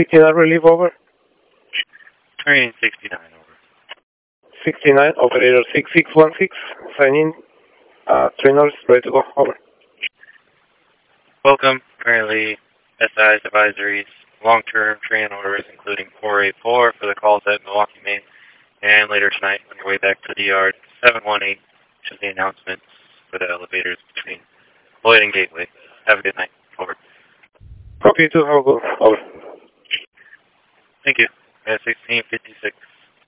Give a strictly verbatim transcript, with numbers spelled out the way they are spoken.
sixty-nine relief, over. Train sixty-nine, over. sixty-nine, operator six six one six, sign in. Uh, trainers ready to go, over. Welcome. Currently, S I's advisories, long-term train orders, including four eight four for the calls at Milwaukee, Maine, and later tonight on your way back to the yard, seven one eight, which is the announcements for the elevators between Lloyd and Gateway. Have a good night. Over. Copy, two, have a good, over. Thank you. At sixteen fifty-six.